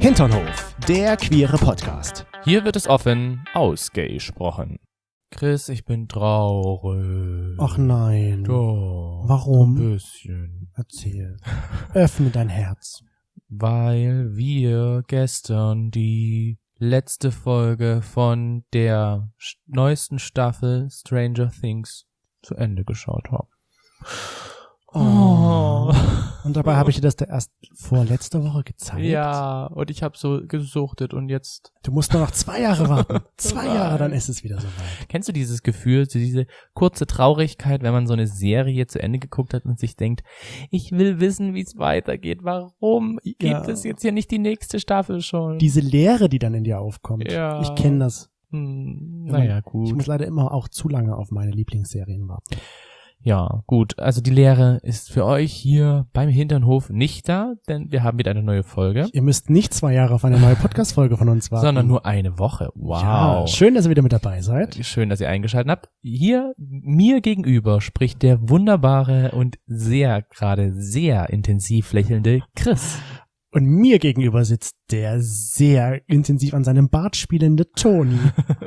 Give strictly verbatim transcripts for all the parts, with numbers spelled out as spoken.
Hinternhof, der queere Podcast. Hier wird es offen ausgesprochen. Chris, ich bin traurig. Ach nein. Doch. Warum? Ein bisschen. Erzähl. Öffne dein Herz. Weil wir gestern die letzte Folge von der neuesten Staffel Stranger Things zu Ende geschaut haben. Oh. Und dabei habe ich dir das da erst vorletzte Woche gezeigt. Ja, und ich habe so gesuchtet und jetzt... Du musst nur noch zwei Jahre warten. Zwei Jahre, dann ist es wieder soweit. Kennst du dieses Gefühl, so diese kurze Traurigkeit, wenn man so eine Serie zu Ende geguckt hat und sich denkt, ich will wissen, wie es weitergeht. Warum gibt Ja. es jetzt hier nicht die nächste Staffel schon? Diese Leere, die dann in dir aufkommt. Ja. Ich kenne das. Hm, naja, gut. Ich muss leider immer auch zu lange auf meine Lieblingsserien warten. Ja, gut. Also die Lehre ist für euch hier beim Hinternhof nicht da, denn wir haben wieder eine neue Folge. Ihr müsst nicht zwei Jahre auf eine neue Podcast-Folge von uns warten. Sondern nur eine Woche. Wow. Ja, schön, dass ihr wieder mit dabei seid. Schön, dass ihr eingeschaltet habt. Hier mir gegenüber spricht der wunderbare und sehr, gerade sehr intensiv lächelnde Chris. Und mir gegenüber sitzt der sehr intensiv an seinem Bart spielende Toni.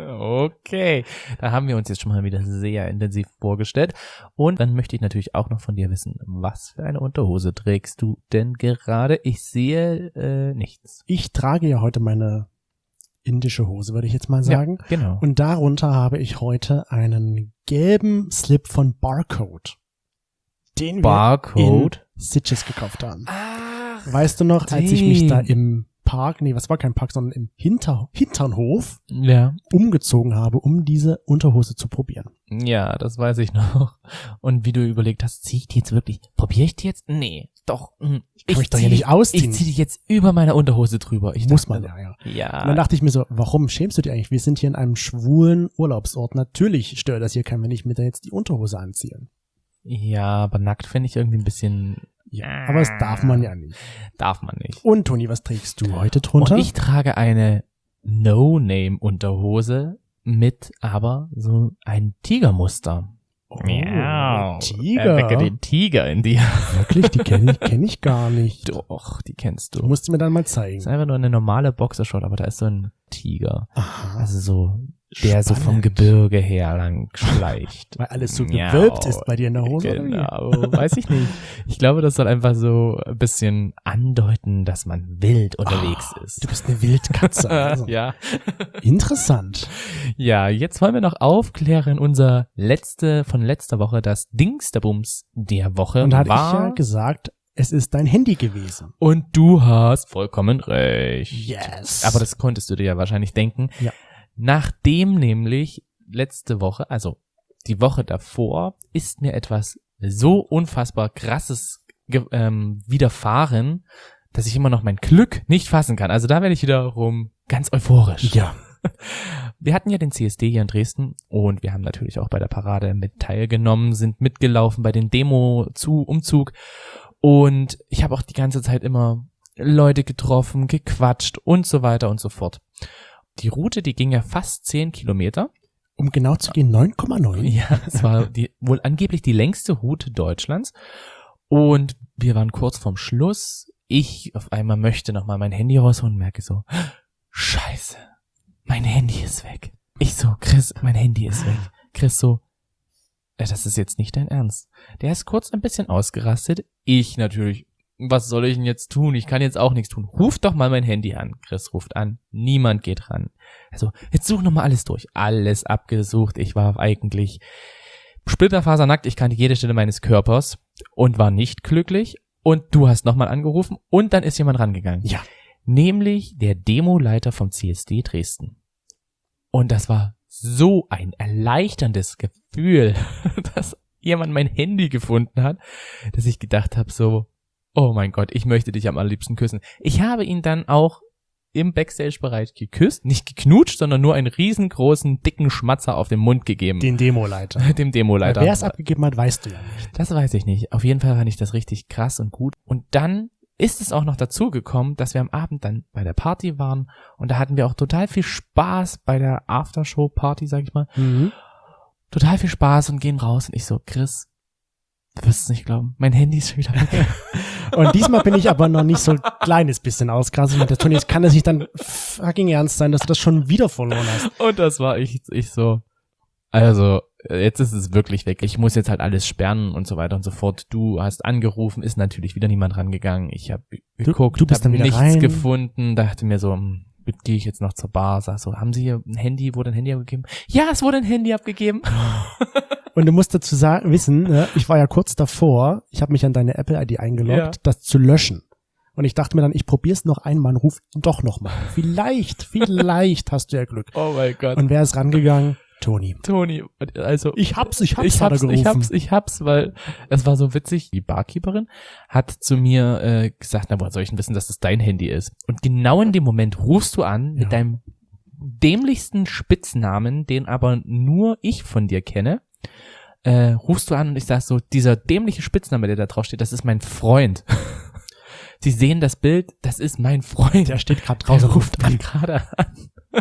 Okay, da haben wir uns jetzt schon mal wieder sehr intensiv vorgestellt. Und dann möchte ich natürlich auch noch von dir wissen, was für eine Unterhose trägst du denn gerade? Ich sehe äh, nichts. Ich trage ja heute meine indische Hose, würde ich jetzt mal sagen. Ja, genau. Und darunter habe ich heute einen gelben Slip von Barcode. Den wir Barcode? in Sitges gekauft haben. Ach, Weißt du noch, als ich mich da im Park, nee, was war kein Park, sondern im Hinter, Hinternhof ja. umgezogen habe, um diese Unterhose zu probieren. Ja, das weiß ich noch. Und wie du überlegt hast, zieh ich die jetzt wirklich, probiere ich die jetzt? Nee, doch. mh, Ich kann mich doch hier zieh- nicht ausziehen. Ich zieh die jetzt über meine Unterhose drüber. Ich Muss dachte, man ja, ja. Ja. Und dann dachte ich mir so, warum schämst du dich eigentlich? Wir sind hier in einem schwulen Urlaubsort. Natürlich stört das hier keinen, wenn ich mir da jetzt die Unterhose anziehe. Ja, aber nackt finde ich irgendwie ein bisschen... Ja, aber das darf man ja nicht. Darf man nicht. Und Toni, was trägst du heute drunter? Und ich trage eine No-Name-Unterhose mit aber so ein Tigermuster. oh, Miau. Tiger. Erwecke den Tiger in dir. Wirklich, die kenne ich, kenn ich gar nicht. Doch, die kennst Du du. musst mir dann mal Das ist zeigen. einfach nur eine normale Boxershort, aber da ist so ein Tiger. Aha. Also so, der so vom Spannend. Gebirge her lang schleicht. Weil alles so Miau. gewölbt ist bei dir in der Hose. oder wie? Genau, weiß ich nicht. Ich glaube, das soll einfach so ein bisschen andeuten, dass man wild unterwegs Ah, ist. Du bist eine Wildkatze. Also. Ja. Interessant. Ja, jetzt wollen wir noch aufklären, unser letzte, von letzter Woche, das Dingsterbums der Woche Und da hatte ich war. ja gesagt, es ist dein Handy gewesen. Und du hast vollkommen recht. Yes. Aber das konntest du dir ja wahrscheinlich denken. Ja. Nachdem nämlich letzte Woche, also die Woche davor, ist mir etwas so unfassbar krasses ge- ähm, widerfahren, dass ich immer noch mein Glück nicht fassen kann. Also da werde ich wiederum ganz euphorisch. Ja. Wir hatten ja den C S D hier in Dresden und wir haben natürlich auch bei der Parade mit teilgenommen, sind mitgelaufen bei den Demo-Umzug und ich habe auch die ganze Zeit immer Leute getroffen, gequatscht und so weiter und so fort. Die Route, die ging ja fast zehn Kilometer. Um genau zu gehen, neun Komma neun. Ja, es war die, wohl angeblich die längste Route Deutschlands. Und wir waren kurz vorm Schluss. Ich auf einmal möchte nochmal mein Handy rausholen und merke so, Scheiße, mein Handy ist weg. Ich so, Chris, mein Handy ist weg. Chris so, äh, das ist jetzt nicht dein Ernst. Der ist kurz ein bisschen ausgerastet. Ich natürlich, was soll ich denn jetzt tun? Ich kann jetzt auch nichts tun. Ruf doch mal mein Handy an. Chris ruft an. Niemand geht ran. Also, jetzt such nochmal alles durch. Alles abgesucht. Ich war eigentlich splitterfasernackt. Ich kannte jede Stelle meines Körpers und war nicht glücklich. Und du hast nochmal angerufen und dann ist jemand rangegangen. Ja. Nämlich der Demoleiter vom C S D Dresden. Und das war so ein erleichterndes Gefühl, dass jemand mein Handy gefunden hat, dass ich gedacht habe so, oh mein Gott, ich möchte dich am allerliebsten küssen. Ich habe ihn dann auch im Backstage-Bereich geküsst, nicht geknutscht, sondern nur einen riesengroßen, dicken Schmatzer auf den Mund gegeben. Den Demoleiter. Dem Demoleiter. Wer es abgegeben hat, weißt du ja nicht. Das weiß ich nicht. Auf jeden Fall fand ich das richtig krass und gut. Und dann ist es auch noch dazu gekommen, dass wir am Abend dann bei der Party waren und da hatten wir auch total viel Spaß bei der Aftershow-Party, sag ich mal. Mhm. Total viel Spaß und gehen raus und ich so, Chris, Du wirst es nicht glauben. Mein Handy ist schon wieder weg. Und diesmal bin ich aber noch nicht so ein kleines bisschen ausgerastet. Und der Toni, es kann das nicht dann fucking ernst sein, dass du das schon wieder verloren hast. Und das war ich, ich so. Also, jetzt ist es wirklich weg. Ich muss jetzt halt alles sperren und so weiter und so fort. Du hast angerufen, ist natürlich wieder niemand rangegangen. Ich habe geguckt, du bist hab dann wieder nichts rein. gefunden. Dachte mir so, hm, gehe ich jetzt noch zur Bar, sag so, haben Sie hier ein Handy, wurde ein Handy abgegeben? Ja, es wurde ein Handy abgegeben. Und du musst dazu sagen, wissen, ne, ich war ja kurz davor, ich habe mich an deine Apple-I D eingeloggt, Ja. das zu löschen. Und ich dachte mir dann, ich probier's noch einmal und ruf doch noch mal. Vielleicht, vielleicht hast du ja Glück. Oh mein Gott. Und wer ist rangegangen? Toni. Toni, also Ich hab's, ich hab's, ich hat er hab's, gerufen. ich hab's, ich hab's, weil es war so witzig. Die Barkeeperin hat zu mir äh, gesagt, na, woher soll ich denn wissen, dass das dein Handy ist? Und genau in dem Moment rufst du an mit Ja. deinem dämlichsten Spitznamen, den aber nur ich von dir kenne. Äh, rufst du an und ich sag so, dieser dämliche Spitzname, der da drauf steht, das ist mein Freund. Sie sehen das Bild, das ist mein Freund. Der steht gerade draußen. Der ruft mich gerade an.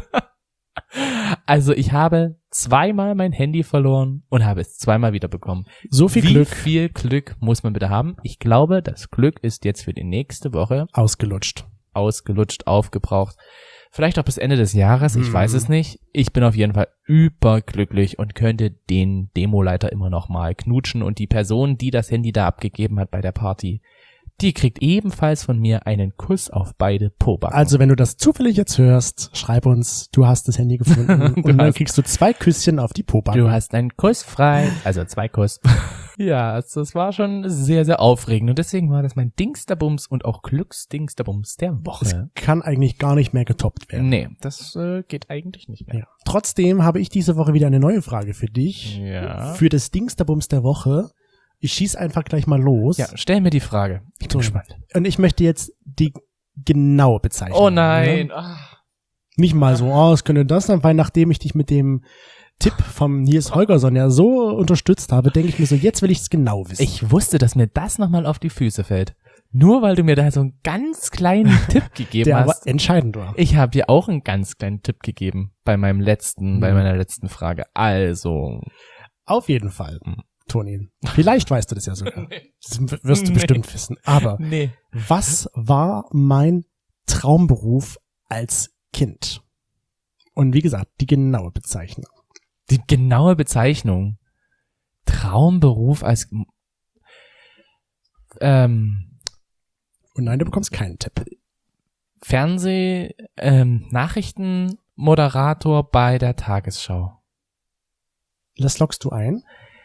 Also ich habe zweimal mein Handy verloren und habe es zweimal wiederbekommen. So viel Wie Glück viel Glück muss man bitte haben? Ich glaube, das Glück ist jetzt für die nächste Woche ausgelutscht. ausgelutscht, aufgebraucht. Vielleicht auch bis Ende des Jahres, ich Hm. weiß es nicht. Ich bin auf jeden Fall überglücklich und könnte den Demoleiter immer noch mal knutschen und die Person, die das Handy da abgegeben hat bei der Party, die kriegt ebenfalls von mir einen Kuss auf beide Pobacken. Also wenn du das zufällig jetzt hörst, schreib uns, du hast das Handy gefunden Du und dann hast- kriegst du zwei Küsschen auf die Pobacken. du hast einen Kuss frei, also zwei Kuss. Ja, also das war schon sehr, sehr aufregend und deswegen war das mein Dingsterbums und auch Glücksdingsterbums der Es Woche. kann eigentlich gar nicht mehr getoppt werden. Nee, das äh, geht eigentlich nicht mehr. Ja. Trotzdem habe ich diese Woche wieder eine neue Frage für dich. Ja. Für das Dingsterbums der Woche. Ich schieß einfach gleich mal los. Ja, stell mir die Frage. Ich bin So. gespannt. Und ich möchte jetzt die genaue Bezeichnung. Oh nein. Ne? Ah. Nicht mal so, oh, es könnte das sein, weil nachdem ich dich mit dem Tipp vom Nils Holgersson ja so unterstützt habe, denke ich mir so, jetzt will ich es genau wissen. Ich wusste, dass mir das nochmal auf die Füße fällt. Nur weil du mir da so einen ganz kleinen Tipp gegeben der aber hast. entscheidend war. Ich habe dir auch einen ganz kleinen Tipp gegeben bei meinem letzten, Mhm. bei meiner letzten Frage. Also, Auf jeden Fall, Mhm. Toni. Vielleicht weißt du das ja sogar. Das wirst du Nee. bestimmt wissen. Aber nee. was war mein Traumberuf als Kind? Und wie gesagt, die genaue Bezeichnung. Die genaue Bezeichnung. Traumberuf als ähm, Und nein, du bekommst keinen Tipp. Fernseh, ähm, Nachrichtenmoderator bei der Tagesschau. Das lockst du ein?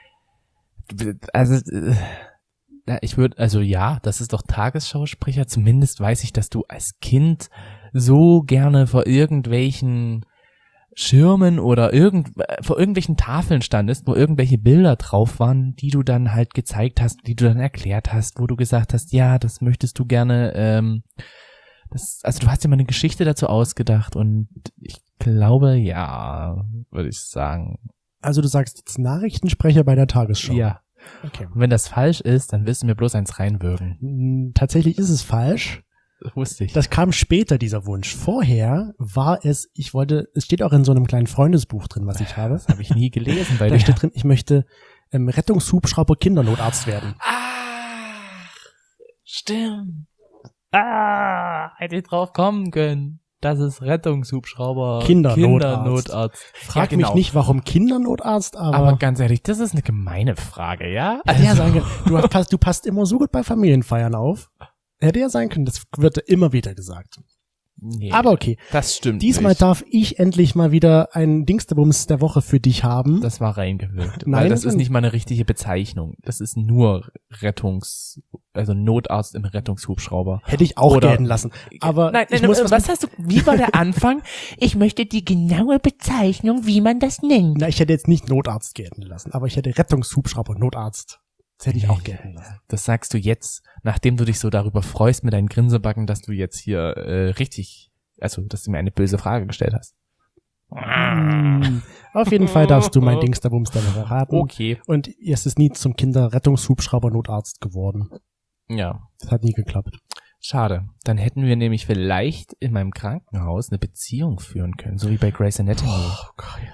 Also, äh, ja, ich würde, also ja, das ist doch Tagesschausprecher. Zumindest weiß ich, dass du als Kind so gerne vor irgendwelchen Schirmen oder irgend, vor irgendwelchen Tafeln standest, wo irgendwelche Bilder drauf waren, die du dann halt gezeigt hast, die du dann erklärt hast, wo du gesagt hast, ja, das möchtest du gerne, ähm, das, also du hast dir mal eine Geschichte dazu ausgedacht und ich glaube, ja, würde ich sagen. Also du sagst jetzt Nachrichtensprecher bei der Tagesschau. Ja. Okay. Und wenn das falsch ist, dann wirst du mir bloß eins reinwürgen. Mm, Tatsächlich ist es falsch. Das wusste ich. Das kam später, dieser Wunsch. Vorher war es, ich wollte, es steht auch in so einem kleinen Freundesbuch drin, was ich habe. Das habe ich nie gelesen, weil Da der steht drin, ich möchte ähm, Rettungshubschrauber Kindernotarzt werden. Ah, stimmt. Ah, hätte ich drauf kommen können. Das ist Rettungshubschrauber. Kindernotarzt. Kindernotarzt. Frag Ja, genau. mich nicht, warum Kindernotarzt, aber, Aber ganz ehrlich, das ist eine gemeine Frage, ja? hätte ja Also- sein können, du, hast, passt- du passt immer so gut bei Familienfeiern auf. Hätte ja sein können, das wird immer wieder gesagt. Nee, Aber okay, das stimmt diesmal nicht. darf ich endlich mal wieder einen Dingsterbums der Woche für dich haben. Das war reingewirkt. Nein, Weil das das ist nicht mal eine richtige Bezeichnung. Das ist nur Rettungs, also Notarzt im Rettungshubschrauber. Hätte ich auch Oder- gelten lassen. Aber Nein, ich nein, muss äh, was, was hast du, wie war der Anfang? Ich möchte die genaue Bezeichnung, wie man das nennt. na, ich hätte jetzt nicht Notarzt gelten lassen, aber ich hätte Rettungshubschrauber Notarzt. Das hätte ich auch gelten lassen. Das sagst du jetzt, nachdem du dich so darüber freust mit deinen Grinsebacken, dass du jetzt hier äh, richtig, also dass du mir eine böse Frage gestellt hast. Mm, Auf jeden Fall darfst du mein Dingsterbums der Woche raten. Okay. Und es ist nie zum Kinderrettungshubschrauber Notarzt geworden. Ja, Das hat nie geklappt. schade. Dann hätten wir nämlich vielleicht in meinem Krankenhaus eine Beziehung führen können, so wie bei Grey's Anatomy. Oh, geil.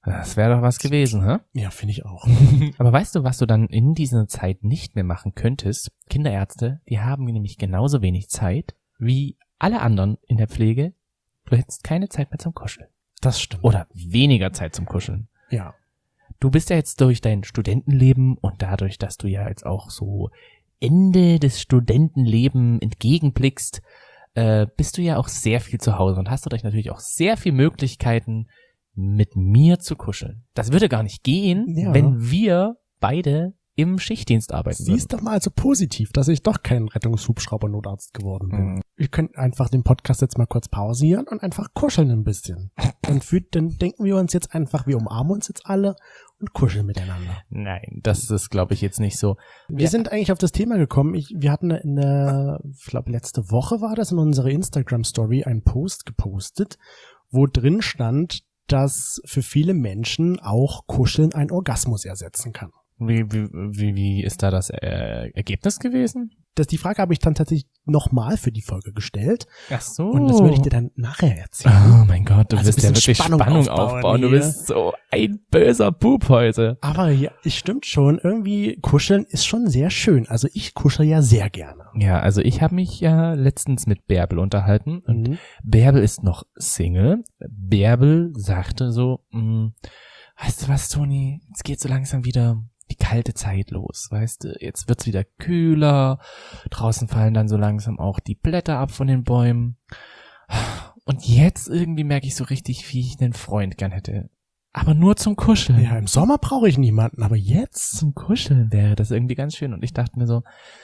Das wäre doch was gewesen, hä? Ja, finde ich auch. Aber weißt du, was du dann in dieser Zeit nicht mehr machen könntest? Kinderärzte, die haben nämlich genauso wenig Zeit wie alle anderen in der Pflege. Du hättest keine Zeit mehr zum Kuscheln. Das stimmt. Oder weniger Zeit zum Kuscheln. Ja. Du bist ja jetzt durch dein Studentenleben und dadurch, dass du ja jetzt auch so Ende des Studentenleben entgegenblickst, äh, bist du ja auch sehr viel zu Hause und hast dadurch natürlich auch sehr viel Möglichkeiten, mit mir zu kuscheln. Das würde gar nicht gehen, Ja. wenn wir beide im Schichtdienst arbeiten würden. Siehst doch mal also positiv, dass ich doch kein Rettungshubschrauber-Notarzt geworden bin. Mhm. Wir können einfach den Podcast jetzt mal kurz pausieren und einfach kuscheln ein bisschen. Dann, fühlt, dann denken wir uns jetzt einfach, wir umarmen uns jetzt alle und kuscheln miteinander. Nein, das ist, glaube ich, jetzt nicht so. Wir Ja. sind eigentlich auf das Thema gekommen. Ich, wir hatten in der, ich glaube, letzte Woche war das in unserer Instagram-Story einen Post gepostet, wo drin stand, dass für viele Menschen auch Kuscheln einen Orgasmus ersetzen kann. Wie, wie, wie, wie ist da das äh, Ergebnis gewesen? Das, die Frage habe ich dann tatsächlich nochmal für die Folge gestellt. Ach so. Und das würde ich dir dann nachher erzählen. Oh mein Gott, du Also wirst ja ein bisschen wirklich Spannung, Spannung aufbauen. aufbauen Du hier. bist so ein böser Bub heute. Aber ja, es stimmt schon, irgendwie kuscheln ist schon sehr schön. Also ich kuschel ja sehr gerne. Ja, also ich habe mich ja letztens mit Bärbel unterhalten und Mhm. Bärbel ist noch Single. Bärbel sagte so, mh, weißt du was, Toni, jetzt geht so langsam wieder die kalte Zeit los, weißt du, jetzt wird's wieder kühler, draußen fallen dann so langsam auch die Blätter ab von den Bäumen und jetzt irgendwie merke ich so richtig, wie ich einen Freund gern hätte, aber nur zum Kuscheln. Ja, im Sommer brauche ich niemanden, aber jetzt Zum Kuscheln wäre das irgendwie ganz schön und ich dachte mir so,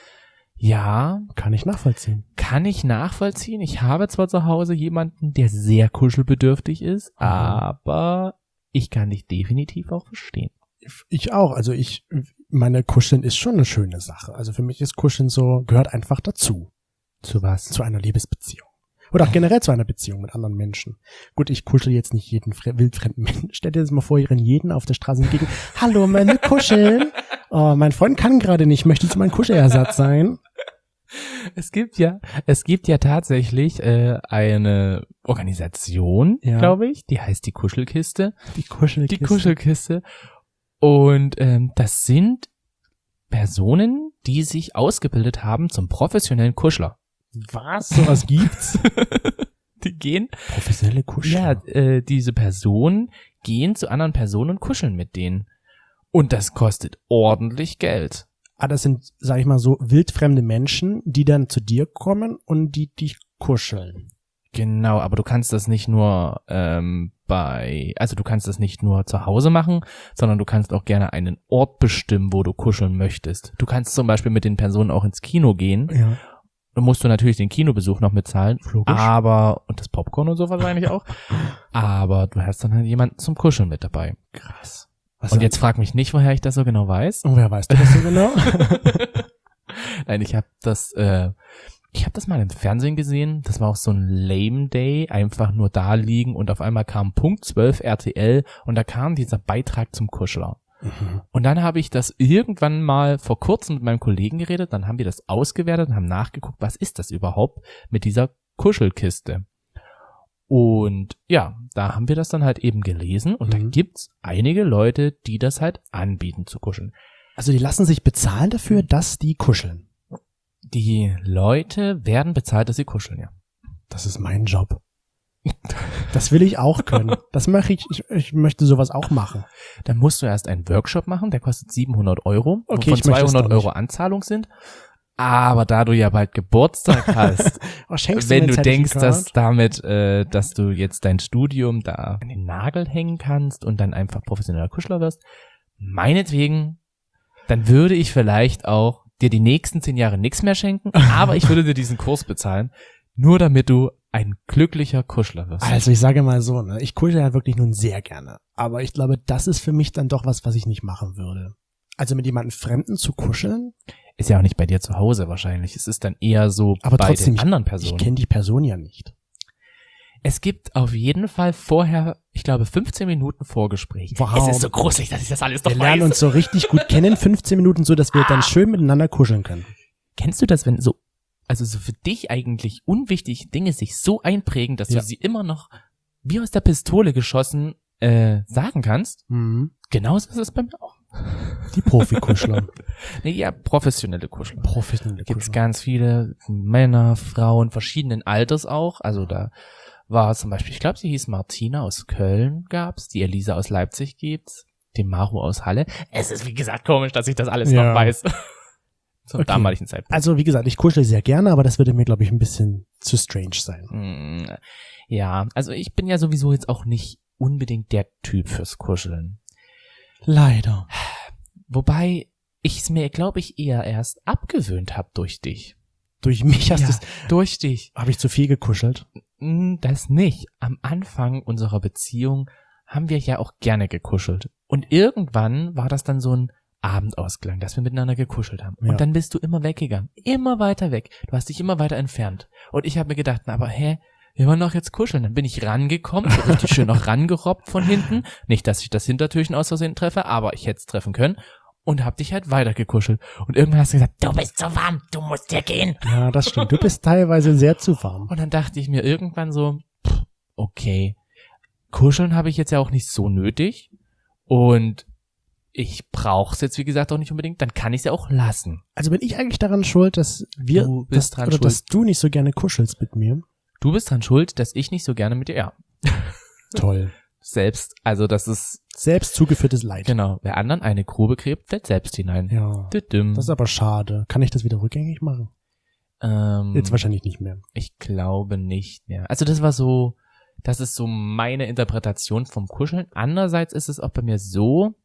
ja, kann ich nachvollziehen. kann ich nachvollziehen. Ich habe zwar zu Hause jemanden, der sehr kuschelbedürftig ist, Mhm. aber ich kann dich definitiv auch verstehen. Ich auch. Also ich, meine Kuscheln ist schon eine schöne Sache. Also für mich ist Kuscheln so, gehört einfach dazu. Zu was? Zu einer Liebesbeziehung. Oder auch generell zu einer Beziehung mit anderen Menschen. Gut, ich kuschel jetzt nicht jeden fre- wildfremden Menschen. Stell dir das mal vor, ihr rennen jeden auf der Straße entgegen. Hallo, meine Kuscheln. Oh, mein Freund kann gerade nicht. Möchtest du mein Kuschelersatz sein? Es gibt ja, es gibt ja tatsächlich äh, eine Organisation, Ja. glaube ich, die heißt die Kuschelkiste. Die Kuschelkiste. Die Kuschelkiste. Und ähm, das sind Personen, die sich ausgebildet haben zum professionellen Kuschler. Was? Sowas gibt's? Die gehen Professionelle Kuschler. Ja, äh, diese Personen gehen zu anderen Personen und kuscheln mit denen. Und das kostet ordentlich Geld. Ah, das sind, sag ich mal so, wildfremde Menschen, die dann zu dir kommen und die dich kuscheln. Genau, aber du kannst das nicht nur ähm, bei, also du kannst das nicht nur zu Hause machen, sondern du kannst auch gerne einen Ort bestimmen, wo du kuscheln möchtest. Du kannst zum Beispiel mit den Personen auch ins Kino gehen. Ja. Da musst du natürlich den Kinobesuch noch mitzahlen. Logisch. Aber, und das Popcorn und so wahrscheinlich auch. Aber du hast dann halt jemanden zum Kuscheln mit dabei. Krass. Was Und jetzt frag mich nicht, woher ich das so genau weiß. Und wer weiß du das so genau? Nein, ich habe das, äh, ich habe das mal im Fernsehen gesehen. Das war auch so ein Lame Day, einfach nur da liegen und auf einmal kam Punkt zwölf R T L und da kam dieser Beitrag zum Kuschler. Mhm. Und dann habe ich das irgendwann mal vor kurzem mit meinem Kollegen geredet, dann haben wir das ausgewertet und haben nachgeguckt, was ist das überhaupt mit dieser Kuschelkiste. Und ja, da haben wir das dann halt eben gelesen und da Mhm. gibt's einige Leute, die das halt anbieten zu kuscheln. Also die lassen sich bezahlen dafür, dass die kuscheln. Die Leute werden bezahlt, dass sie kuscheln, ja. Das ist mein Job. Das will ich auch können. Das mache ich, ich, ich möchte sowas auch machen. Dann musst du erst einen Workshop machen, der kostet siebenhundert Euro, Okay, wovon ich möchte es zweihundert doch Euro nicht. Anzahlung sind. Aber da du ja bald Geburtstag hast, Oh, schenkst wenn mir du ein denkst, Zertifikat? dass damit, äh, dass du jetzt dein Studium da an den Nagel hängen kannst und dann einfach professioneller Kuschler wirst, meinetwegen, dann würde ich vielleicht auch dir die nächsten zehn Jahre nichts mehr schenken, aber ich würde dir diesen Kurs bezahlen, nur damit du ein glücklicher Kuschler wirst. Also ich sage mal so, ne, ich kuschel ja wirklich nun sehr gerne. Aber ich glaube, das ist für mich dann doch was, was ich nicht machen würde. Also mit jemandem Fremden zu kuscheln, Ist ja auch nicht bei dir zu Hause wahrscheinlich. Es ist dann eher so aber bei trotzdem, den anderen ich, Personen. ich kenne die Person ja nicht. Es gibt auf jeden Fall vorher, ich glaube, fünfzehn Minuten Vorgespräch. Wow. Es ist so gruselig, dass ich das alles doch Wir lernen weiß. uns so richtig gut kennen, fünfzehn Minuten so, dass wir dann schön miteinander kuscheln können. Kennst du das, wenn so, also so für dich eigentlich unwichtige Dinge sich so einprägen, dass Ja. du sie immer noch wie aus der Pistole geschossen äh, sagen kannst, Mhm. genauso ist es bei mir auch. Die Profikuschler. Nee, ja, professionelle Kuschler. Professionelle Gibt's Kuschler. ganz viele Männer, Frauen, verschiedenen Alters auch. Also da war zum Beispiel, ich glaube, sie hieß Martina aus Köln gab's, die Elisa aus Leipzig gibt's, die Maru aus Halle. Es ist, wie gesagt, komisch, dass ich das alles Ja. noch weiß. Zum Okay. damaligen Zeitpunkt. Also wie gesagt, ich kuschel sehr gerne, aber das würde mir, glaube ich, ein bisschen zu strange sein. Mm, Ja, also ich bin ja sowieso jetzt auch nicht unbedingt der Typ fürs Kuscheln. Leider. Wobei ich es mir, glaube ich, eher erst abgewöhnt habe durch dich. Durch mich hast Ja, du es. durch dich. Habe ich zu viel gekuschelt? Mm, Das nicht. Am Anfang unserer Beziehung haben wir ja auch gerne gekuschelt. Und irgendwann war das dann so ein Abendausklang, dass wir miteinander gekuschelt haben. Ja. Und dann bist du immer weggegangen. Immer weiter weg. Du hast dich immer weiter entfernt. Und ich habe mir gedacht, na, aber hä, wir wollen doch jetzt kuscheln. Dann bin ich rangekommen, so richtig schön noch rangerobbt von hinten. Nicht, dass ich das Hintertürchen aus Versehen treffe, aber ich hätte es treffen können. Und hab dich halt weiter gekuschelt. Und irgendwann hast du gesagt, Du bist so warm, du musst hier gehen. Ja, das stimmt. Du bist teilweise sehr zu warm. und dann dachte ich mir irgendwann so, pff, okay, kuscheln habe ich jetzt ja auch nicht so nötig. Und ich brauche es jetzt, wie gesagt, auch nicht unbedingt. Dann kann ich es ja auch lassen. Also bin ich eigentlich daran schuld, dass wir, Du bist dass, dran oder schuld. dass du nicht so gerne kuschelst mit mir? Du bist dran schuld, dass ich nicht so gerne mit dir, ja, Toll. selbst, also das ist, Selbst zugeführtes Leid. genau, wer anderen eine Grube gräbt, fällt selbst hinein. Ja. Düdüm. Das ist aber schade. Kann ich das wieder rückgängig machen? ähm, Jetzt wahrscheinlich nicht mehr. Ich glaube nicht mehr. Also das war so, das ist so meine Interpretation vom Kuscheln. Andererseits ist es auch bei mir so,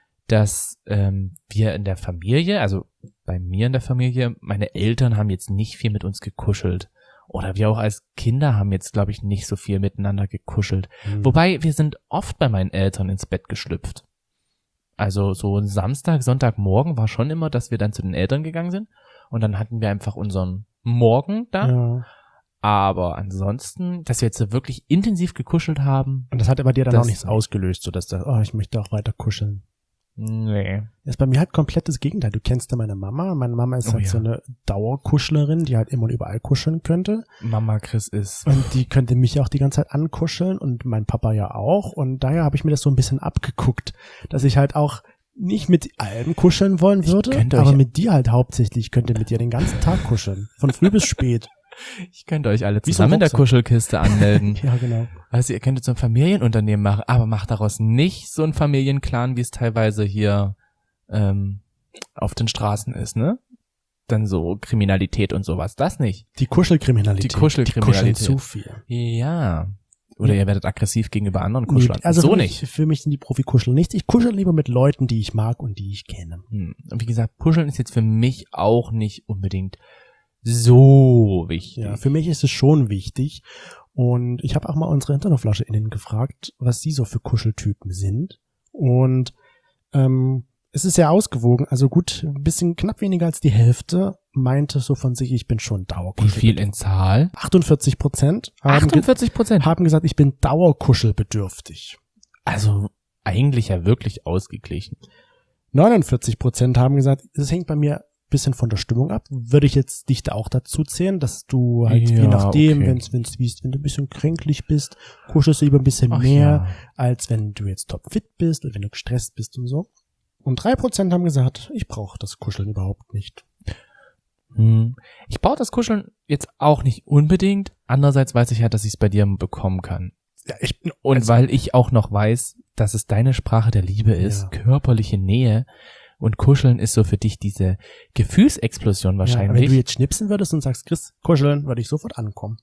dass ähm, wir in der Familie, also bei mir in der Familie, meine Eltern haben jetzt nicht viel mit uns gekuschelt. Oder wir auch als Kinder haben jetzt, glaube ich, nicht so viel miteinander gekuschelt. Hm. Wobei, wir sind oft bei meinen Eltern ins Bett geschlüpft. Also so Samstag, Sonntagmorgen war schon immer, dass wir dann zu den Eltern gegangen sind. Und dann hatten wir einfach unseren Morgen da. Ja. Aber ansonsten, dass wir jetzt so wirklich intensiv gekuschelt haben, Und das hat aber dir dann Das- auch nichts ausgelöst, so dass du, oh, ich möchte auch weiter kuscheln. nee. Das ist bei mir halt komplett das Gegenteil. Du kennst ja meine Mama. Meine Mama ist Oh halt ja. so eine Dauerkuschlerin, die halt immer und überall kuscheln könnte. Mama Chris ist. Und die könnte mich auch die ganze Zeit ankuscheln und mein Papa ja auch. Und daher habe ich mir das so ein bisschen abgeguckt, dass ich halt auch nicht mit allen kuscheln wollen Ich würde, könnte aber euch- mit dir halt hauptsächlich. Ich könnte mit dir den ganzen Tag kuscheln. Von früh bis spät. Ich könnte euch alle Wie so ein zusammen in der Rucksack. Kuschelkiste anmelden. Ja, genau. Also ihr könntet so ein Familienunternehmen machen, aber macht daraus nicht so ein Familienclan, wie es teilweise hier ähm, auf den Straßen ist, ne? Dann so Kriminalität und sowas, das nicht. Die Kuschelkriminalität. Die Kuschelkriminalität. Die kuscheln zu viel. Ja. Oder Ja. ihr werdet aggressiv gegenüber anderen Nee, Kuschelern. also so für nicht. mich, für mich sind die Profikuschel nichts. Ich kuschel lieber mit Leuten, die ich mag und die ich kenne. Hm. Und wie gesagt, Kuscheln ist jetzt für mich auch nicht unbedingt so wichtig. Ja, für mich ist es schon wichtig. Und ich habe auch mal unsere HinternoflascheInnen gefragt, was sie so für Kuscheltypen sind. Und ähm, es ist sehr ausgewogen. Also gut, ein bisschen knapp weniger als die Hälfte meinte so von sich, ich bin schon Wie Dauerkuschel. viel in Zahl? achtundvierzig Prozent haben, ge achtundvierzig Prozent. haben gesagt, ich bin dauerkuschelbedürftig. Also eigentlich ja wirklich ausgeglichen. neunundvierzig Prozent haben gesagt, es hängt bei mir ein bisschen von der Stimmung ab. Würde ich jetzt dich da auch dazu zählen, dass du halt Ja, je nachdem, okay. wenn's, wenn's, wie's, wenn du ein bisschen kränklich bist, kuschelst du lieber ein bisschen Ach mehr, ja. als wenn du jetzt topfit bist oder wenn du gestresst bist und so. Und drei Prozent haben gesagt, ich brauche das Kuscheln überhaupt nicht. Hm. Ich brauche das Kuscheln jetzt auch nicht unbedingt. Andererseits weiß ich ja, dass ich es bei dir bekommen kann. Ja, ich bin, Und also, weil ich auch noch weiß, dass es deine Sprache der Liebe ist, Ja. körperliche Nähe und Kuscheln ist so für dich diese Gefühlsexplosion ja, aber wenn wahrscheinlich. du jetzt schnipsen würdest und sagst, Chris, kuscheln, würde ich sofort ankommen.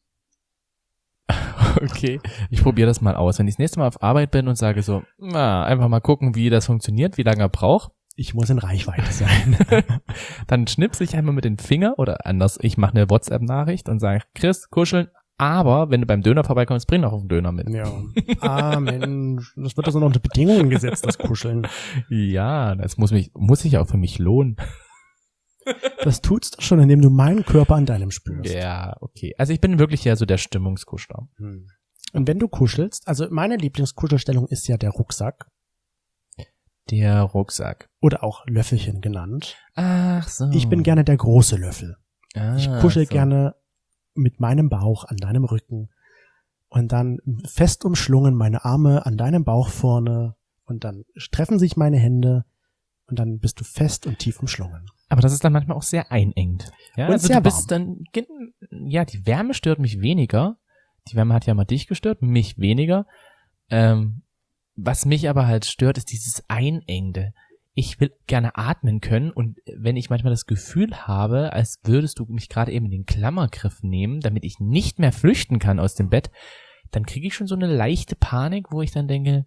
Okay, ich probiere das mal aus. Wenn ich das nächste Mal auf Arbeit bin und sage so, na, einfach mal gucken, wie das funktioniert, wie lange er braucht, Ich muss in Reichweite sein. dann schnipse ich einmal mit den Finger oder anders, ich mache eine WhatsApp-Nachricht und sage, Chris, kuscheln, aber wenn du beim Döner vorbeikommst, bring doch auf den Döner mit. Ja. Ah, Mensch, das wird also noch unter Bedingungen gesetzt, das Kuscheln. Ja, das muss mich, muss sich auch für mich lohnen. Das tut's doch schon, indem du meinen Körper an deinem spürst. Ja, okay. Also ich bin wirklich ja so der Stimmungskuschler. Hm. Und wenn du kuschelst, also meine Lieblingskuschelstellung ist ja der Rucksack Der Rucksack. oder auch Löffelchen genannt. Ach so. Ich bin gerne der große Löffel. ah, Ich kuschel so. gerne mit meinem Bauch an deinem Rücken. und dann fest umschlungen meine Arme an deinem Bauch vorne und dann treffen sich meine Hände und dann bist du fest und tief umschlungen. Aber das ist dann manchmal auch sehr einengt. Ja, Und also sehr du bist dann, ja, die Wärme stört mich weniger. Die Wärme hat ja mal dich gestört, mich weniger. Ähm, was mich aber halt stört, ist dieses Einengende. Ich will gerne atmen können und wenn ich manchmal das Gefühl habe, als würdest du mich gerade eben in den Klammergriff nehmen, damit ich nicht mehr flüchten kann aus dem Bett, dann kriege ich schon so eine leichte Panik, wo ich dann denke,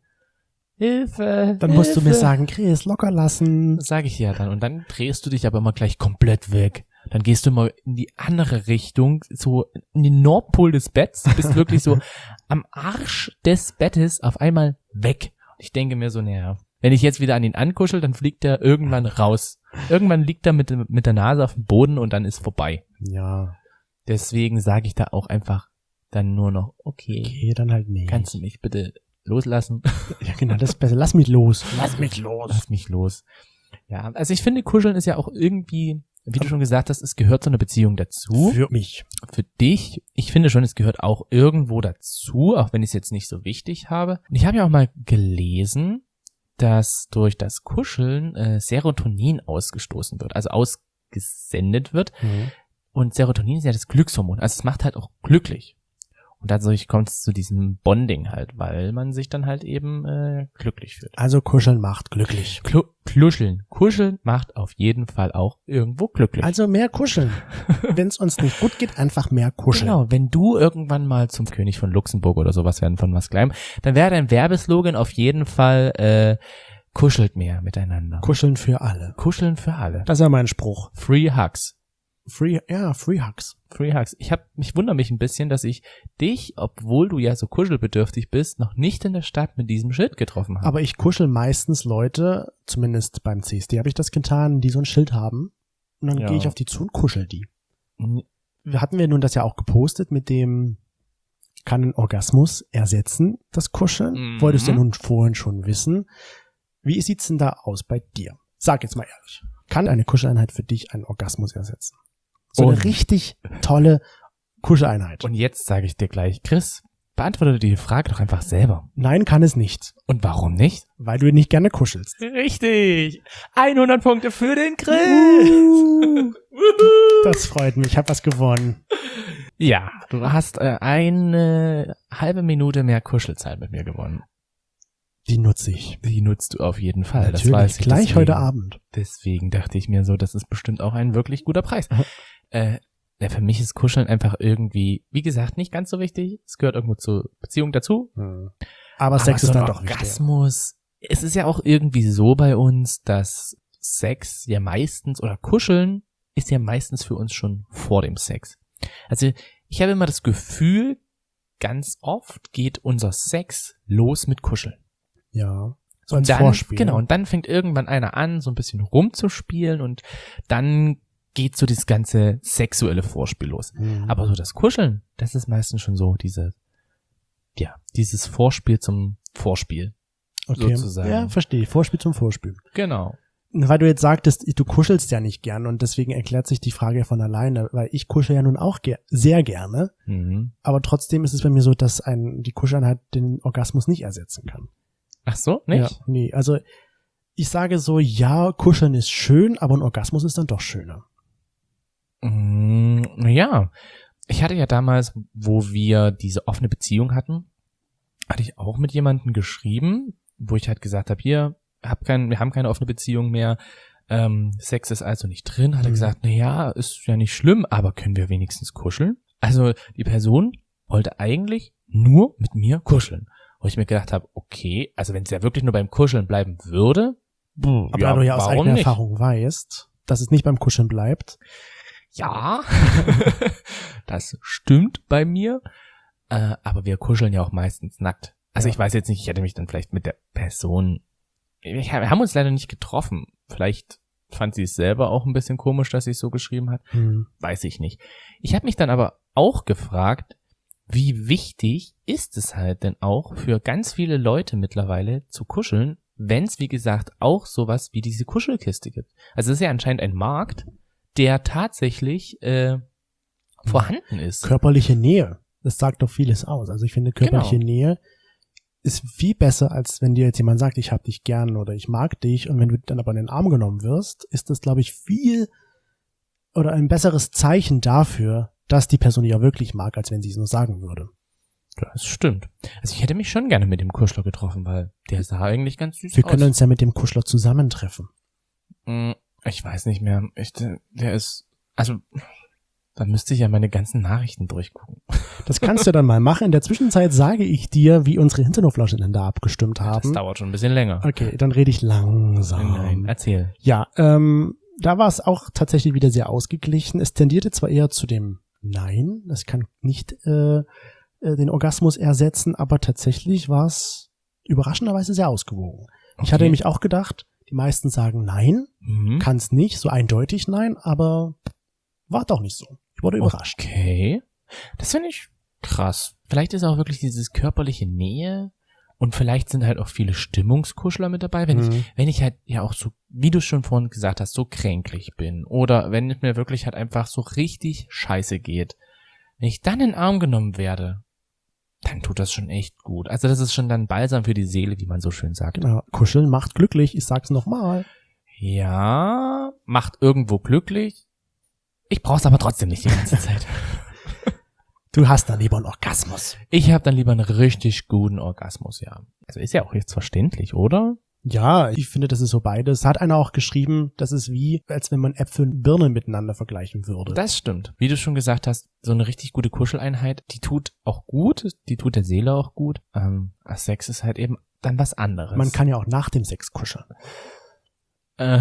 Hilfe, Dann Hilfe. musst du mir sagen, Chris, locker lassen. Das sage ich ja dann. Und dann drehst du dich aber immer gleich komplett weg. Dann gehst du mal in die andere Richtung, so in den Nordpol des Betts. Du bist wirklich so am Arsch des Bettes auf einmal weg. Und ich denke mir so, naja, wenn ich jetzt wieder an ihn ankuschel, dann fliegt er irgendwann raus. Irgendwann liegt er mit, mit der Nase auf dem Boden und dann ist vorbei. Ja. Deswegen sage ich da auch einfach dann nur noch, okay, Okay, dann halt nicht. kannst du mich bitte loslassen? Ja, genau, das ist besser. Lass mich los. Lass mich los. Lass mich los. Ja, also ich finde, Kuscheln ist ja auch irgendwie, wie du schon gesagt hast, es gehört zu einer Beziehung dazu. Für mich. Für dich. Ich finde schon, es gehört auch irgendwo dazu, auch wenn ich es jetzt nicht so wichtig habe. Und ich habe ja auch mal gelesen, dass durch das Kuscheln äh, Serotonin ausgestoßen wird, also ausgesendet wird. Mhm. Und Serotonin ist ja das Glückshormon, also es macht halt auch glücklich. Und dadurch kommt es zu diesem Bonding halt, weil man sich dann halt eben äh, glücklich fühlt. Also kuscheln macht glücklich. Klu Kluscheln. Kuscheln macht auf jeden Fall auch irgendwo glücklich. Also mehr kuscheln. Wenn es uns nicht gut geht, einfach mehr kuscheln. Genau, wenn du irgendwann mal zum König von Luxemburg oder sowas werden von was Kleinem, dann wäre dein Werbeslogan auf jeden Fall äh, kuschelt mehr miteinander. Kuscheln für alle. Kuscheln für alle. Das ist ja mein Spruch. Free Hugs. Free, ja, Free Hugs. Free Hugs. Ich hab, mich wundere mich ein bisschen, dass ich dich, obwohl du ja so kuschelbedürftig bist, noch nicht in der Stadt mit diesem Schild getroffen habe. Aber ich kuschel meistens Leute, zumindest beim C S D habe ich das getan, die so ein Schild haben. Und dann Ja. gehe ich auf die zu und kuschel die. N- Hatten wir nun das ja auch gepostet mit dem, kann ein Orgasmus ersetzen, das Kuscheln? Mhm. Wolltest du ja nun vorhin schon wissen. Wie sieht's denn da aus bei dir? Sag jetzt mal ehrlich. Kann eine Kuscheleinheit für dich einen Orgasmus ersetzen? So Und- eine richtig tolle Kuscheleinheit. Und jetzt sage ich dir gleich, Chris, beantworte die Frage doch einfach selber. Nein, kann es nicht, Und warum nicht? weil du nicht gerne kuschelst. Richtig. hundert Punkte für den Chris. Uh, das freut mich, ich habe was gewonnen. Ja, du hast äh, eine halbe Minute mehr Kuschelzeit mit mir gewonnen. Die nutze ich. Die nutzt du auf jeden Fall. Natürlich, das weiß ich. gleich deswegen, heute Abend. Deswegen dachte ich mir so, das ist bestimmt auch ein wirklich guter Preis. Aha. äh, ja, für mich ist Kuscheln einfach irgendwie, wie gesagt, nicht ganz so wichtig. Es gehört irgendwo zur Beziehung dazu. Aber Sex so ist ein dann doch wichtig. Orgasmus. Es ist ja auch irgendwie so bei uns, dass Sex ja meistens, oder Kuscheln ist ja meistens für uns schon vor dem Sex. Also ich habe immer das Gefühl, ganz oft geht unser Sex los mit Kuscheln. Ja. So Und als dann, Vorspiel. Genau, und dann fängt irgendwann einer an, so ein bisschen rumzuspielen und dann geht so das ganze sexuelle Vorspiel los. Mhm. Aber so das Kuscheln, das ist meistens schon so diese, ja, dieses Vorspiel zum Vorspiel. okay. sozusagen. Ja, verstehe. Vorspiel zum Vorspiel. Genau. Weil du jetzt sagtest, du kuschelst ja nicht gern und deswegen erklärt sich die Frage von alleine, weil ich kuschel ja nun auch ger sehr gerne, Mhm. aber trotzdem ist es bei mir so, dass ein die Kuscheleinheit den Orgasmus nicht ersetzen kann. Ach so, nicht? Ja, nee, also ich sage so, ja, kuscheln ist schön, aber ein Orgasmus ist dann doch schöner. Mm, ja, ich hatte ja damals, wo wir diese offene Beziehung hatten, hatte ich auch mit jemandem geschrieben, wo ich halt gesagt habe, hier, hab kein, wir haben keine offene Beziehung mehr, ähm, Sex ist also nicht drin. Hat er Mhm. gesagt, na ja, ist ja nicht schlimm, aber können wir wenigstens kuscheln? Also die Person wollte eigentlich nur mit mir kuscheln. Wo ich mir gedacht habe, okay, also wenn es ja wirklich nur beim Kuscheln bleiben würde, Aber da du ja aus warum eigener nicht? Erfahrung weißt, dass es nicht beim Kuscheln bleibt. Ja, das stimmt bei mir, äh, aber wir kuscheln ja auch meistens nackt. Also Ja. ich weiß jetzt nicht, ich hätte mich dann vielleicht mit der Person, wir wir haben uns leider nicht getroffen. Vielleicht fand sie es selber auch ein bisschen komisch, dass sie es so geschrieben hat. Hm. Weiß ich nicht. Ich habe mich dann aber auch gefragt, wie wichtig ist es halt denn auch für ganz viele Leute mittlerweile zu kuscheln, wenn es, wie gesagt, auch sowas wie diese Kuschelkiste gibt. Also es ist ja anscheinend ein Markt, der tatsächlich äh, vorhanden ist. Körperliche Nähe. Das sagt doch vieles aus. Also ich finde, körperliche genau. Nähe ist viel besser, als wenn dir jetzt jemand sagt, ich hab dich gern oder ich mag dich. Und wenn du dann aber in den Arm genommen wirst, ist das, glaube ich, viel oder ein besseres Zeichen dafür, dass die Person dich auch wirklich mag, als wenn sie es nur sagen würde. Das stimmt. Also ich hätte mich schon gerne mit dem Kuschler getroffen, weil der sah eigentlich ganz süß aus. Wir können uns ja mit dem Kuschler zusammentreffen. Ich weiß nicht mehr. Ich, der ist, also, dann müsste ich ja meine ganzen Nachrichten durchgucken. Das kannst du dann mal machen. In der Zwischenzeit sage ich dir, wie unsere Hinterhoflauscher da abgestimmt haben. Das dauert schon ein bisschen länger. Okay, dann rede ich langsam. Nein, erzähl. Ja, ähm, da war es auch tatsächlich wieder sehr ausgeglichen. Es tendierte zwar eher zu dem Nein, das kann nicht äh, den Orgasmus ersetzen, aber tatsächlich war es überraschenderweise sehr ausgewogen. Okay. Ich hatte nämlich auch gedacht, die meisten sagen Nein, mhm. kann es nicht, so eindeutig Nein, aber war doch nicht so. Ich wurde überrascht. Okay, das finde ich krass. Vielleicht ist auch wirklich dieses körperliche Nähe und vielleicht sind halt auch viele Stimmungskuschler mit dabei, wenn mhm. ich wenn ich halt ja auch so, wie du schon vorhin gesagt hast, so kränklich bin oder wenn es mir wirklich halt einfach so richtig scheiße geht. Wenn ich dann in den Arm genommen werde, dann tut das schon echt gut. Also das ist schon dann Balsam für die Seele, wie man so schön sagt. Genau. Kuscheln macht glücklich, ich sag's nochmal. Ja, macht irgendwo glücklich. Ich brauch's aber trotzdem nicht die ganze Zeit. Du hast dann lieber einen Orgasmus. Ich habe dann lieber einen richtig guten Orgasmus, ja. Also ist ja auch jetzt verständlich, oder? Ja, ich finde, das ist so beides. Hat einer auch geschrieben, das ist wie, als wenn man Äpfel und Birnen miteinander vergleichen würde. Das stimmt. Wie du schon gesagt hast, so eine richtig gute Kuscheleinheit, die tut auch gut, die tut der Seele auch gut. Ähm, Sex ist halt eben dann was anderes. Man kann ja auch nach dem Sex kuscheln. Äh,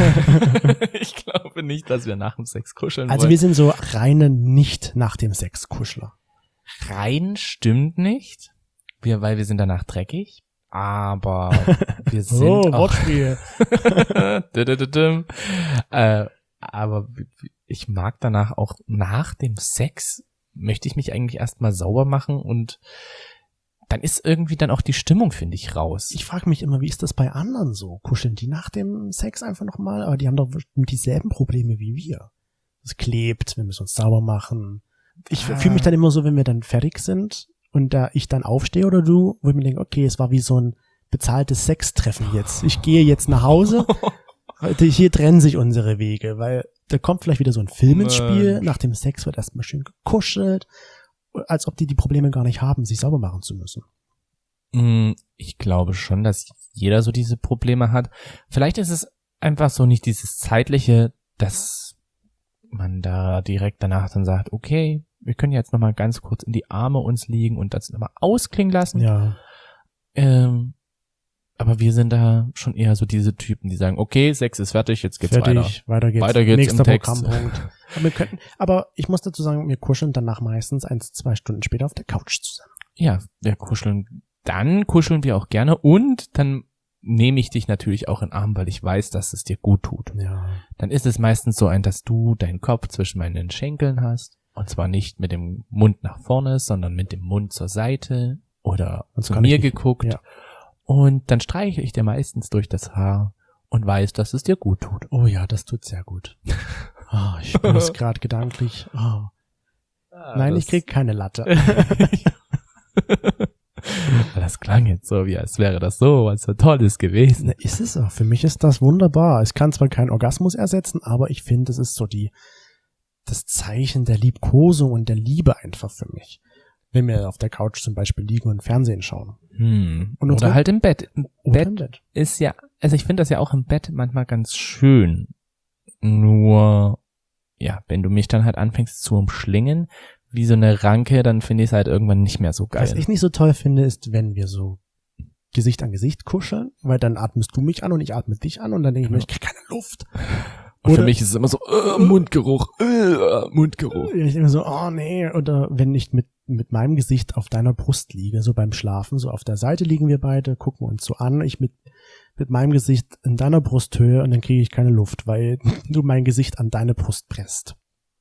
ich glaube nicht, dass wir nach dem Sex kuscheln Also wollen. wir sind so reine nicht nach dem Sex Kuschler. Rein stimmt nicht, wir, weil wir sind danach dreckig. Aber wir sind oh, auch Wortspiel. äh, aber ich mag danach auch nach dem Sex, möchte ich mich eigentlich erstmal sauber machen und dann ist irgendwie dann auch die Stimmung, finde ich, raus. Ich frage mich immer, wie ist das bei anderen so? Kuscheln die nach dem Sex einfach nochmal? Aber die haben doch dieselben Probleme wie wir. Es klebt, wir müssen uns sauber machen. Ich ah. fühle mich dann immer so, wenn wir dann fertig sind und da ich dann aufstehe oder du, wo ich mir denke, okay, es war wie so ein bezahltes Sextreffen jetzt. Ich gehe jetzt nach Hause, hier trennen sich unsere Wege, weil da kommt vielleicht wieder so ein Film ins Spiel. Nach dem Sex wird erstmal schön gekuschelt, als ob die die Probleme gar nicht haben, sich sauber machen zu müssen. Ich glaube schon, dass jeder so diese Probleme hat. Vielleicht ist es einfach so nicht dieses Zeitliche, dass man da direkt danach dann sagt, okay, wir können jetzt nochmal ganz kurz in die Arme uns liegen und das nochmal ausklingen lassen. Ja. Ähm, aber wir sind da schon eher so diese Typen, die sagen, okay, Sex ist fertig, jetzt geht's fertig, weiter. weiter geht's. Weiter geht's Nächster im Text. Programmpunkt. Aber, wir könnten, aber ich muss dazu sagen, wir kuscheln danach meistens eins, zwei Stunden später auf der Couch zusammen. Ja, wir kuscheln, dann kuscheln wir auch gerne und dann nehme ich dich natürlich auch in den Arm, weil ich weiß, dass es dir gut tut. Ja. Dann ist es meistens so ein, dass du deinen Kopf zwischen meinen Schenkeln hast. Und zwar nicht mit dem Mund nach vorne, sondern mit dem Mund zur Seite oder das zu mir ich, geguckt. Ja. Und dann streiche ich dir meistens durch das Haar und weiß, dass es dir gut tut. Oh ja, das tut sehr gut. Oh, ich bin es gerade gedanklich. Oh. Ah, Nein, ich krieg keine Latte. Das klang jetzt so, wie als wäre das so, was so Tolles gewesen. Na, ist es auch. Für mich ist das wunderbar. Es kann zwar keinen Orgasmus ersetzen, aber ich finde, es ist so die das Zeichen der Liebkosung und der Liebe einfach für mich. Wenn wir auf der Couch zum Beispiel liegen und Fernsehen schauen. Hm. Und oder halt im Bett. Im Bett, im Bett ist ja, also ich finde das ja auch im Bett manchmal ganz schön. Nur, ja, wenn du mich dann halt anfängst zu umschlingen, wie so eine Ranke, dann finde ich es halt irgendwann nicht mehr so geil. Was ich nicht so toll finde, ist, wenn wir so Gesicht an Gesicht kuscheln, weil dann atmest du mich an und ich atme dich an und dann denke ich mir, ich krieg keine Luft. Und oder für mich ist es immer so, äh, Mundgeruch, äh, Mundgeruch. Ich denke so, oh nee, oder wenn ich mit mit meinem Gesicht auf deiner Brust liege, so beim Schlafen, so auf der Seite liegen wir beide, gucken uns so an, ich mit mit meinem Gesicht in deiner Brusthöhe und dann kriege ich keine Luft, weil du mein Gesicht an deine Brust presst.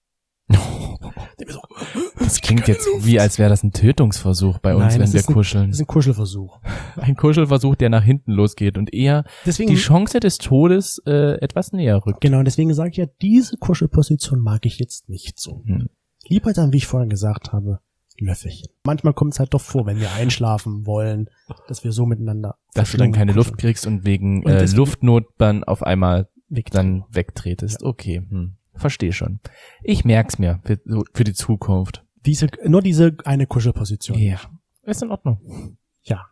Das klingt jetzt wie, als wäre das ein Tötungsversuch bei uns, Nein, wenn wir ein, kuscheln. Das ist ein Kuschelversuch. Ein Kuschelversuch, der nach hinten losgeht und eher deswegen, die Chance des Todes äh, etwas näher rückt. Genau, deswegen sage ich ja, diese Kuschelposition mag ich jetzt nicht so. Hm. Lieber dann, wie ich vorhin gesagt habe, Löffelchen. Manchmal kommt es halt doch vor, wenn wir einschlafen wollen, dass wir so miteinander Dass du dann keine kuscheln. Luft kriegst und wegen Und äh, deswegen- Luftnot dann auf einmal Wegdrehen. dann wegtretest. Okay, hm. Verstehe schon. Ich merk's mir für, so- für die Zukunft. Diese, nur diese eine Kuschelposition. Ja, ist in Ordnung. Ja.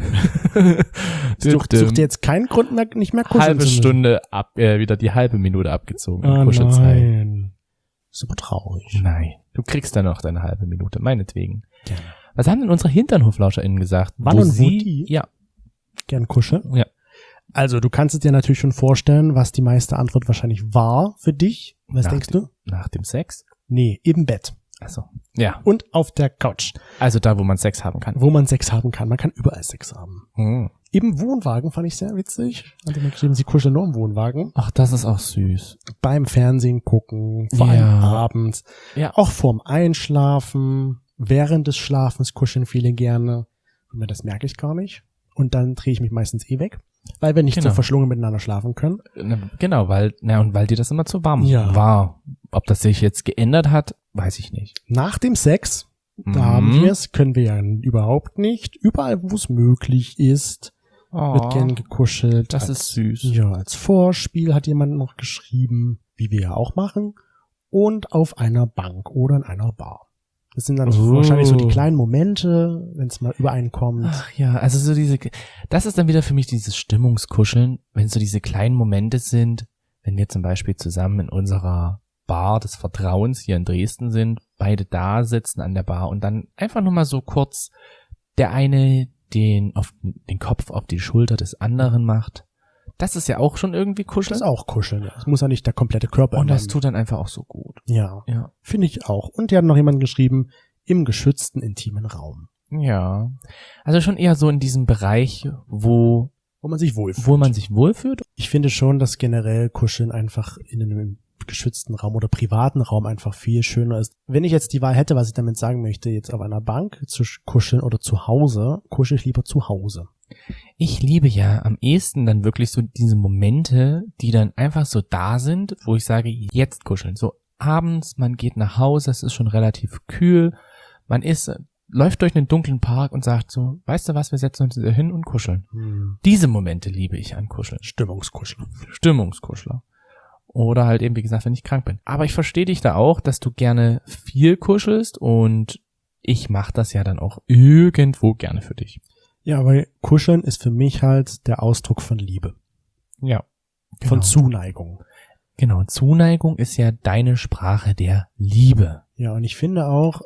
Such, such dir jetzt keinen Grund mehr, nicht mehr kuscheln halbe zu müssen. Stunde ab, äh, wieder die halbe Minute abgezogen. Oh Kuschelzeit. nein. Ist aber traurig. Nein. Du kriegst dann noch deine halbe Minute, meinetwegen. Gerne. Was haben denn unsere HinternhoflauscherInnen gesagt? Wann und wo sie, die? Ja, Gern kuscheln. ja. Also, du kannst es dir natürlich schon vorstellen, was die meiste Antwort wahrscheinlich war für dich. Was Nach denkst dem- du? Nach dem Sex? Nee, im Bett. Also, ja. Und auf der Couch, Also da, wo man Sex haben kann. wo man Sex haben kann. Man kann überall Sex haben. Hm. Im Wohnwagen fand ich sehr witzig. Also mir geschrieben, sie kuscheln nur im Wohnwagen. Ach, das ist auch süß. Beim Fernsehen gucken, vor Ja. allem abends. Ja. Auch vorm Einschlafen, während des Schlafens kuscheln viele gerne. Und mir das merke ich gar nicht. Und dann drehe ich mich meistens eh weg, weil wir nicht Genau. so verschlungen miteinander schlafen können. Na, Genau, weil, na, und weil dir das immer zu warm Ja. war. Ob das sich jetzt geändert hat, weiß ich nicht. Nach dem Sex, da Mhm. haben wir es, können wir ja überhaupt nicht. Überall, wo es möglich ist, wird Oh, gern gekuschelt. das als, ist süß. Ja, als Vorspiel hat jemand noch geschrieben, wie wir ja auch machen. Und auf einer Bank oder in einer Bar. Das sind dann Oh. wahrscheinlich so die kleinen Momente, wenn es mal übereinkommt. Ach ja, also so diese, das ist dann wieder für mich dieses Stimmungskuscheln, wenn so diese kleinen Momente sind, wenn wir zum Beispiel zusammen in unserer Bar des Vertrauens hier in Dresden sind, beide da sitzen an der Bar und dann einfach nur mal so kurz der eine den auf den Kopf auf die Schulter des anderen macht. Das ist ja auch schon irgendwie Das Kuscheln. ist auch kuscheln, ja. Es muss ja nicht der komplette Körper Und das in tut dann einfach auch so gut. einem- Ja, Ja. finde ich auch. Und die hat noch jemand geschrieben, im geschützten, intimen Raum, Ja. Also schon eher so in diesem Bereich, wo, wo man sich wohlfühlt. wo man sich wohlfühlt. Ich finde schon, dass generell Kuscheln einfach in einem geschützten Raum oder privaten Raum einfach viel schöner ist. Wenn ich jetzt die Wahl hätte, was ich damit sagen möchte, jetzt auf einer Bank zu kuscheln oder zu Hause, kuschel ich lieber zu Hause. Ich liebe ja am ehesten dann wirklich so diese Momente, die dann einfach so da sind, wo ich sage, jetzt kuscheln. So abends, man geht nach Hause, es ist schon relativ kühl, man ist, läuft durch einen dunklen Park und sagt so, weißt du was, wir setzen uns hier hin und kuscheln. Hm. Diese Momente liebe ich an Kuscheln. Stimmungskuscheln. Stimmungskuschler. Oder halt eben, wie gesagt, wenn ich krank bin. Aber ich verstehe dich da auch, dass du gerne viel kuschelst und ich mache das ja dann auch irgendwo gerne für dich. Ja, weil Kuscheln ist für mich halt der Ausdruck von Liebe, Ja. von Genau. Zuneigung. Genau, Zuneigung ist ja deine Sprache der Liebe. Ja, und ich finde auch,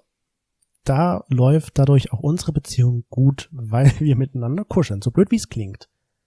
da läuft dadurch auch unsere Beziehung gut, weil wir miteinander kuscheln, so blöd wie es klingt.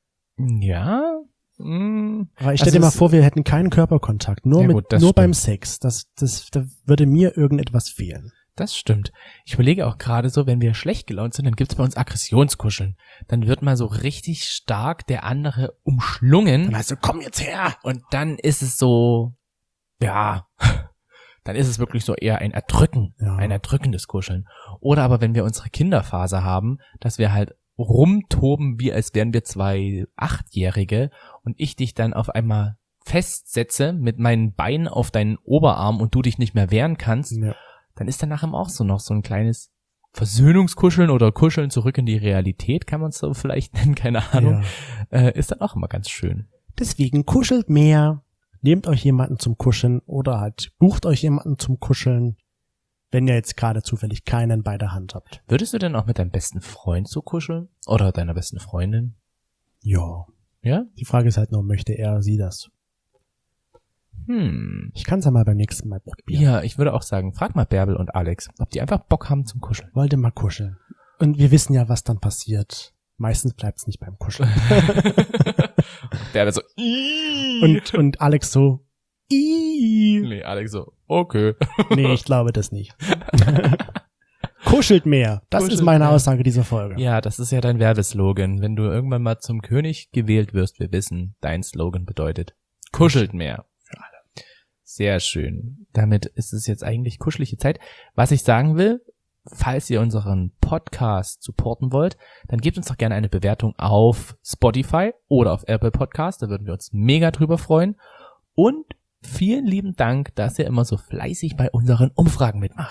Ja. Mm. Aber ich stell Also dir mal es- vor, wir hätten keinen Körperkontakt, nur Ja mit, gut, das nur stimmt. beim Sex. Das, das, da würde mir irgendetwas fehlen. Das stimmt. Ich überlege auch gerade so, wenn wir schlecht gelaunt sind, dann gibt's bei uns Aggressionskuscheln. Dann wird mal so richtig stark der andere umschlungen. Dann heißt du, komm jetzt her! Und dann ist es so, ja, dann ist es wirklich so eher ein Erdrücken, Ja. ein erdrückendes Kuscheln. Oder aber wenn wir unsere Kinderphase haben, dass wir halt rumtoben, wie als wären wir zwei Achtjährige und ich dich dann auf einmal festsetze mit meinen Beinen auf deinen Oberarm und du dich nicht mehr wehren kannst, Ja. dann ist danach auch so noch so ein kleines Versöhnungskuscheln oder Kuscheln zurück in die Realität, kann man es so vielleicht nennen, keine Ahnung, Ja. äh, ist dann auch immer ganz schön. Deswegen kuschelt mehr, nehmt euch jemanden zum Kuscheln oder halt bucht euch jemanden zum Kuscheln, wenn ihr jetzt gerade zufällig keinen bei der Hand habt. Würdest du denn auch mit deinem besten Freund so kuscheln? Oder deiner besten Freundin? Ja. Ja? Die Frage ist halt nur, möchte er, sie das? Hm. Ich kann es ja mal beim nächsten Mal probieren. Ja, ich würde auch sagen, frag mal Bärbel und Alex, ob die einfach Bock haben zum Kuscheln. Wollte mal kuscheln. Und wir wissen ja, was dann passiert. Meistens bleibt es nicht beim Kuscheln. Bärbel so, und, und Alex so, Ii. nee, Alex so, okay. Nee, ich glaube das nicht. Kuschelt mehr. Das Kuschelt ist meine mehr. Aussage dieser Folge. Ja, das ist ja dein Werbeslogan. Wenn du irgendwann mal zum König gewählt wirst, wir wissen, dein Slogan bedeutet, kuschelt mehr. Für alle. Sehr schön. Damit ist es jetzt eigentlich kuschelige Zeit. Was ich sagen will, falls ihr unseren Podcast supporten wollt, dann gebt uns doch gerne eine Bewertung auf Spotify oder auf Apple Podcast. Da würden wir uns mega drüber freuen. Und vielen lieben Dank, dass ihr immer so fleißig bei unseren Umfragen mitmacht.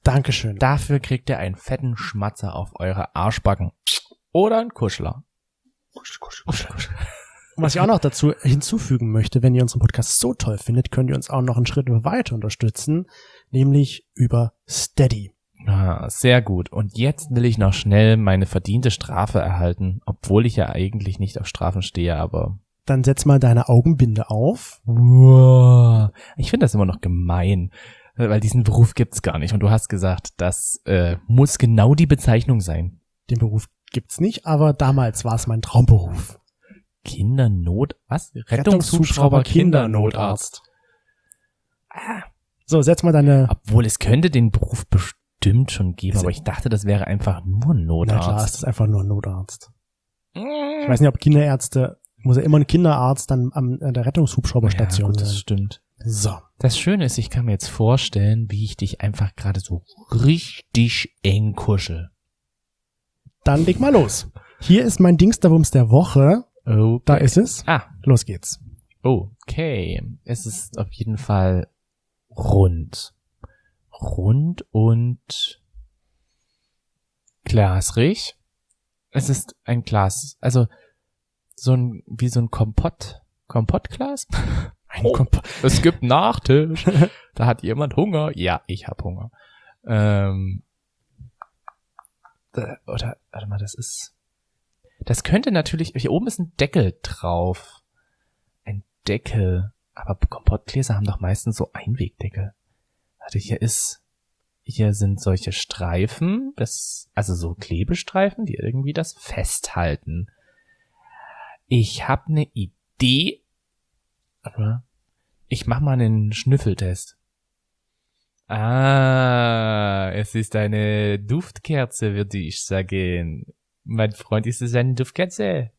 Dankeschön. Dafür kriegt ihr einen fetten Schmatzer auf eure Arschbacken. Oder einen Kuschler. Kuschel, kuschel, kuschel. Und was ich auch noch dazu hinzufügen möchte, wenn ihr unseren Podcast so toll findet, könnt ihr uns auch noch einen Schritt weiter unterstützen, nämlich über Steady. Ah, sehr gut. Und jetzt will ich noch schnell meine verdiente Strafe erhalten, obwohl ich ja eigentlich nicht auf Strafen stehe, aber... Dann setz mal deine Augenbinde auf. Wow. Ich finde das immer noch gemein, weil diesen Beruf gibt's gar nicht. Und du hast gesagt, das äh, muss genau die Bezeichnung sein. Den Beruf gibt's nicht, aber damals war es mein Traumberuf. Kindernot... Was? Rettungshubschrauber Kindernotarzt. Ah. So, setz mal deine... Obwohl, es könnte den Beruf bestimmt schon geben, aber ich dachte, das wäre einfach nur ein Notarzt. Na klar, es ist einfach nur ein Notarzt. Ich weiß nicht, ob Kinderärzte... Muss ja immer ein Kinderarzt dann am, an der Rettungshubschrauberstation ja, gut, das sein. stimmt. So. Das Schöne ist, ich kann mir jetzt vorstellen, wie ich dich einfach gerade so richtig eng kuschel. Dann leg mal los. Hier ist mein Dingsterbums der Woche. Okay. Da ist es. Ah. Los geht's. Okay. Es ist auf jeden Fall rund. Rund und glasrig. Es ist ein Glas, also so ein, wie so ein Kompott, Kompottglas? Ein oh, Kompott. Es gibt Nachtisch. Da hat jemand Hunger. Ja, ich hab Hunger. Ähm, da, oder, warte mal, das ist, das könnte natürlich, hier oben ist ein Deckel drauf. Ein Deckel. Aber Kompottgläser haben doch meistens so Einwegdeckel. Warte, hier ist, hier sind solche Streifen, das, also so Klebestreifen, die irgendwie das festhalten. Ich habe eine Idee. Ich mach mal einen Schnüffeltest. Ah, es ist eine Duftkerze, würde ich sagen. Mein Freund, ist es eine Duftkerze?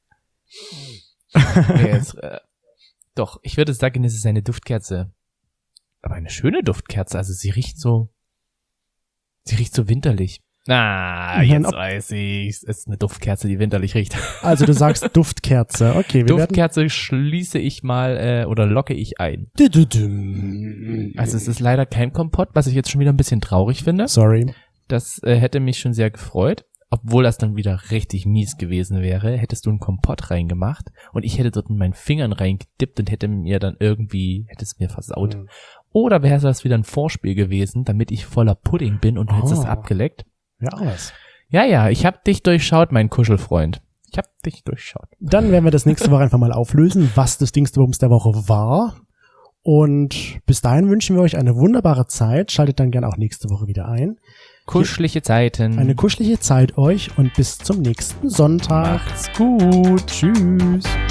Jetzt, äh, doch, ich würde sagen, es ist eine Duftkerze. Aber eine schöne Duftkerze, also sie riecht so, sie riecht so winterlich. Ah, jetzt Nein, weiß ich's. Es ist eine Duftkerze, die winterlich riecht. Also du sagst Duftkerze, okay. Wir Duftkerze schließe ich mal äh, oder locke ich ein. Also es ist leider kein Kompott, was ich jetzt schon wieder ein bisschen traurig finde. Sorry. Das äh, hätte mich schon sehr gefreut. Obwohl das dann wieder richtig mies gewesen wäre, hättest du einen Kompott reingemacht und ich hätte dort mit meinen Fingern reingedippt und hätte mir dann irgendwie, hätte es mir versaut. Mhm. Oder wäre das wieder ein Vorspiel gewesen, damit ich voller Pudding bin und du hättest es abgeleckt. Ja, alles. Ja, ja, ich hab dich durchschaut, mein Kuschelfreund. Ich hab dich durchschaut. Dann werden wir das nächste Woche einfach mal auflösen, was das Dingsterbums der Woche war. Und bis dahin wünschen wir euch eine wunderbare Zeit. Schaltet dann gerne auch nächste Woche wieder ein. Kuschelige Zeiten. Eine kuschelige Zeit euch und bis zum nächsten Sonntag. Macht's gut. Tschüss.